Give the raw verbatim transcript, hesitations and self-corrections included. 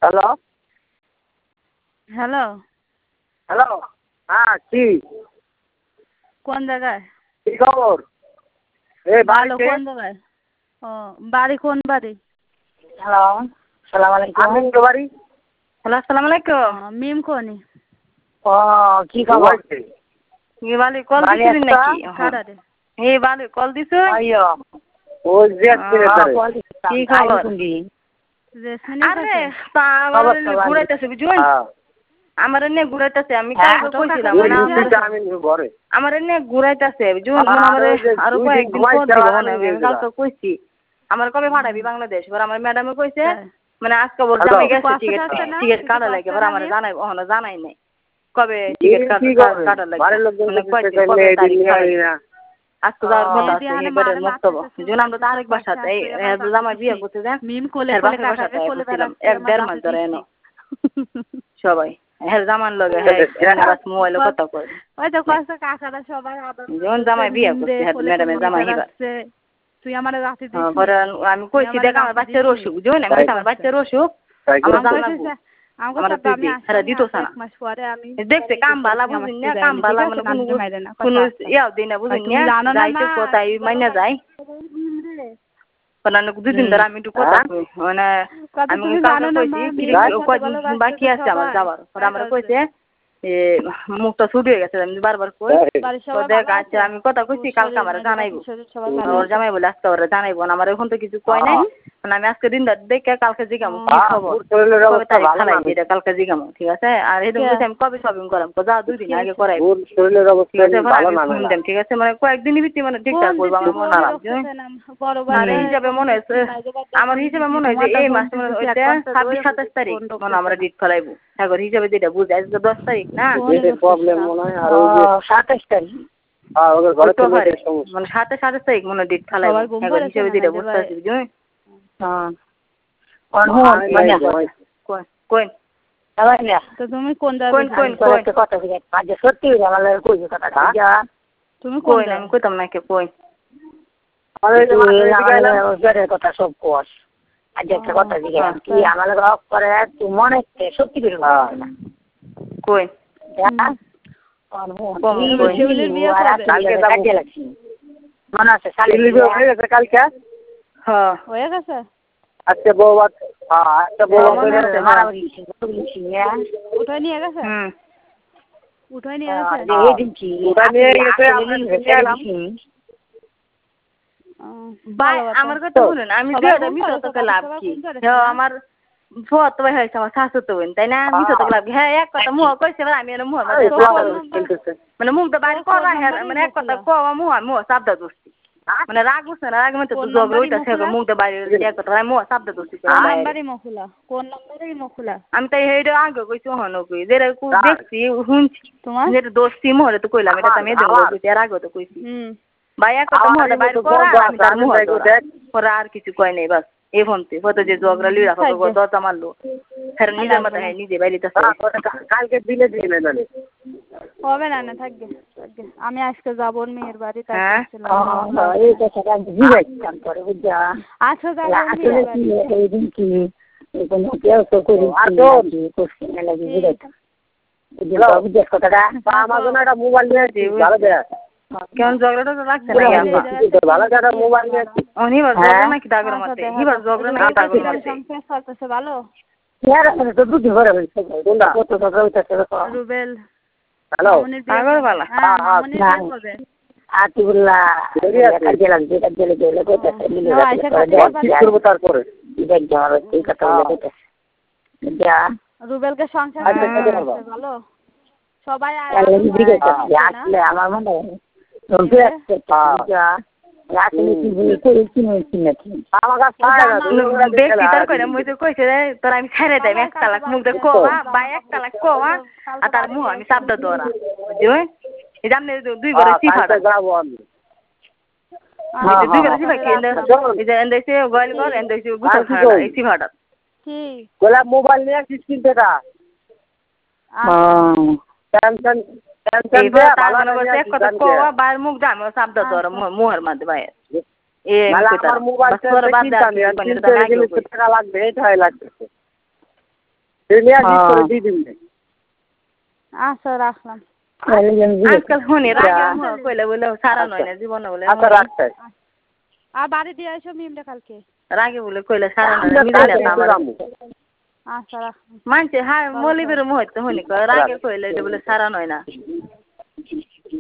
Hello hello hello হ্যাঁ কি কোন জায়গায়? কি খবর? এই ভালো। বাড়িতে। কোন জায়গায়? ও বাড়ি কোন বাড়ি? হ্যালো সালাম আলাইকুম। আমি তো বাড়ি। হ্যালো আসসালামু আলাইকুম। মিম কোনি ও কি খবর? ये वाले कॉल বাড়ি দিছিলেন আসছো? নাকি? কারারে এই वाले कॉल দিছো? আইয়ো ওই যে আজকে তারে। কি খবর? রেশমিনী আরে কাছে তা আমার খবর তো ভালো। ঘুরাইতেছে বুঝুন হ্যাঁ আমার এনে ঘুরাইতেছে আমি হ্যাঁ, কালকে ওটা কইছিলাম ওই মানে আমার দুইটা আমি ঘরে। আমার এনে ঘুরাইতেছে বুঝুন আর আমার ওই যে আরো দুই দিন কয়েকদিন পর ঘুমাইছে দিব আর মনে আমি হয়। আমি দিয়ে কালকে কইছি আমার কবে পাঠাবি বাংলাদেশ এবার আমার ম্যাডামে কইছে মানে আজকে ওর হ্যালো। জামাই গেছে কষ্ট টিকিট আছে না? টিকিট কিছু কাটা কষ্ট লাগে এবার আমার নেই? জানাই ওখানে জানাই নাই কবে টিকিট কি কাটা করবেন? কাটা লাগে বাড়ির লোকজন মানে কিছু কয়দিন চাইলে কবে এদিন তারিখ নিয়ে ছাড়াই আই না। আজকে যাওয়ার কথা মেহেদি আছে হানে এবারে মারে মক্তব্য মারতেছে, যেন আমরা তো আরেক কষ্ট বাসাতে আছে, এই এবার এই কাছে জামাই বিয়ে দিচ্ছি। করতে যায় মিম কোলে এর কোলে বাপের কাকাকে বাসাতে কোলে বসছিলাম বেড়াচ্ছে এক আমার দেড় দাঁতে মাস ধরে এনো দিচ্ছি। সবাই হ্যাঁ জামান লগে হ্যাঁ এখানে বাস মোবাইলে কথা কয় ওই তো কষ্ট কাকারা সবাই আদর যেমন করতেছে, জামাই বিয়ে মিম দে করছে হ্যাঁ কোলে ম্যাডামের কোলে জামাই হিবার বেড়াচ্ছে। তুই আমারে রাতে হ্যাঁ দিছিস? পরে আমি তুই কইছি আমারে দেখ আমার রাতে বাচ্চার দিছিস? অসুখ বুঝো না আমি কইছি আমার বাচ্চার অসুখ আমার আমাকে জানা কইছে আমাকে আমার সাথে তুই আমি দে হ্যাঁ আসলাম দিত না সানা এক মাস পরে আমি দেখতে কাম বালা আমার বুঝিন না চুড়ে কাম আনি, ঠিক বালা আছে? মানে নাম কোনো জমাই দে না, কোনো কথা আছে। ইয়াও দিই না আর বুঝিন তুমি না জানো না যাইতে মা কোথায় মাইনা যায় মানে দুদিন ধরে আমি একটু কথা কই মানে কথা আমি তুমি কালকে জানো না কইছি মা কি মেয়েদের সাথে কয়দিন ভালোবাসতে বাকি তো আছে আমার সবাই যাবার পরে তাই আমরা আছে। কইছে এ মুখটা ছুটি হয়ে গেছে আমি বারবার কই বাড়ির তো সবাই দেখ ভালো আচ্ছা আছে? আমি কথা কইছি তোর কালকে শরীর আমার মেয়েদের জানাইবো বাপের শরীর সবাই ভালো ওর আছে? জামাই বলে আজকে ওরা জানাইবো না আমার এখন তো কিছু কয় নাই মানে আমি আজকে দিন দেখে কালকে জিগামো কি খবর শরীরের কবে অবস্থা তারিখ ভালো না। খালাই এটা কালকে জিগামো ঠিক আছে আর এদিন কইছি আমি কবে শপিং করাম তো যা দুই দিন আগে করাই ওর শরীরের ঠিক অবস্থা আছে এবার ভালো আমি না ফোন মেলা। দেন ঠিক আছে মানে কয়েকদিনই ভিত্তি মানে ঠিকঠাক করবো আমার মনে হয় আর এই হিসাবে মনে হয়েছে আমার হিসাবে মনে হয় যে এই মাসে মনে হয় ওইটা ছাব্বিশ সাতাশ তারিখ মানে আমরা ডেট ফেলাইবো এখন হিসাবে যেটা বুঝে আজকে দশ তারিখ না পেটের প্রবলেম মনে হয় আর ওই যে সাতাশ তারিখ হ্যাঁ ওদের ঘরে তো পেটের সমস্যা। মানে সাতাশ সাতাশ তারিখ মনে হয় ডেট ফেলাইবো এখন হিসাবে যেটা বুঝতে পারছি বুঝলি কোন তো তুমি কোন কোন কোন কোন কথা আজ সত্যি আমার কই কথা যা তুমি কোন কোন আমি কইতাম না কে কোন আরে কথা সব কোস আজ একটা কথা জিজ্ঞাসা কি আমার রক করে তুই মনে সত্যি করে না কোন মনে আছে কালকে হ্যাঁ হয়ে গেছে আজকে বউ হ্যাঁ আজকে বউ উঠাই নিয়ে গেছে হুম উঠাই নিয়ে গেছে ওটা নিয়ে গেছে আমরা নিয়ে এলাম। ভাই আমার কথা শুনুন আমি বিয়েটা মিশো তোকে লাভ কি হ্যাঁ আমার ফত ভাই হয়েছে আমার শাশু তো বোন তাই না মিশো তোকে লাভ হ্যাঁ এক কথা মুহ কইছে আমি এর মুহ মানে মুখ তো বাড়ি করা হ্যাঁ মানে এক কথা কওয়া মুহ মুহ শব্দ দোস্তি মানে রাগ উঠছে না রাগ মতো তুই জগড় হইতাছে মুখ তো বাড়ি এক কথা মুহ শব্দ দোস্তি করে নাম্বারই মখুলা কোন নাম্বারই মখুলা আমি তাই হেইটা আগে কইছি হন কই যেটা দেখছি শুনছি তোমার যেটা দোস্তি মোহরে তো কইলাম এটা তো আমি দেবো কইছি আর আগে তো কইছি হুম ভাই এক কথা মুহটা বাইর করা আমি তার মুহ পরে আর কিছু কয় নাই বাস এই ফোনতে হয়তো যে জগরা লিড়া কত দরজা মারলো ফের নিজের মতো হ্যাঁ নিজে বাইরে কালকে দিলে দিলে জানি হবে না না থাকবে থাকবে আমি আজকে যাব মেয়ের বাড়ি তাই হ্যাঁ এই তো সেটা জিজ্ঞাসা করে বুঝা আচ্ছা যাব মেয়ের বাড়ি এই দিন কি কোন কেউ তো করি আর তো কোশ্চেন লাগি জিজ্ঞাসা বুঝা বুঝা কথাটা আমার জন্য একটা মোবাইল নিয়ে আসি ভালো দেয়া কেমন ঝগড়াটা তো লাগছে না ভালো একটা মোবাইল নিয়ে আসি অনিবার ঝগড়া নাকি দাগের মধ্যে হিবার ঝগড়া নাকি দাগের মধ্যে সংসার করতেছে ভালো ইয়ার আসলে তো দুধ ভরে হইছে কোনটা কত টাকা হইতাছে রুবেল হ্যালো আগর বালা হ্যাঁ মামুনি বিয়ে করবে আতিউল্লাহ কাজে লাগবে কাজে লাগবে কইতাছে মিলে কি করব তারপরে দেখ যাওয়ার এই কথা বলে কইতাছে যা রুবেলকে সংসার করতে ভালো সবাই আসলে আমার মনে হয় রুবে আসছে যা রাখলে কি বলি কই কি নইছি নাকি আমার কাছে বেশি তার কইরা মই তো কইছে রে তোর আমি ছেড়ে দেব এক তালাক মুখ দে কোয়া বা এক তালাক কোয়া আর তার মুহ আমি শব্দ দরা বুঝছো এই জামনে দুই করে সিফাটা যাব আমি এই দুই করে সিফা কেন এই যে এন্দেছে গোল কর এন্দেছে গুছল খানা এই সিফাটা কি গোলা মোবাইল নিয়ে কিস্তিন টাকা টেনশন টেনশন দে ভালো না এক কথা কোয়া বাইর মুখ জামে শব্দ দরা মুহের মধ্যে ভাই এ আমার মোবাইল থেকে কিনতে আমি কিনতে গেলে টাকা লাগবে এটাই লাগবে নিয়ে ঠিক করে দিয়ে দিবি। আচ্ছা রাখলাম। আজকাল শুনি রাগে মুহ কইলে বলে সারা নয় না জীবন বলে আচ্ছা রাখতে আর বাড়ি দিয়ে এসো মিমটা কালকে রাগে বলে কইলে সারা নয় না মিলে না আমার আচ্ছা রাখলাম। মানছে হ্যাঁ মলি বের মুহ তো শুনি রাগে কইলে বলে সারা নয় না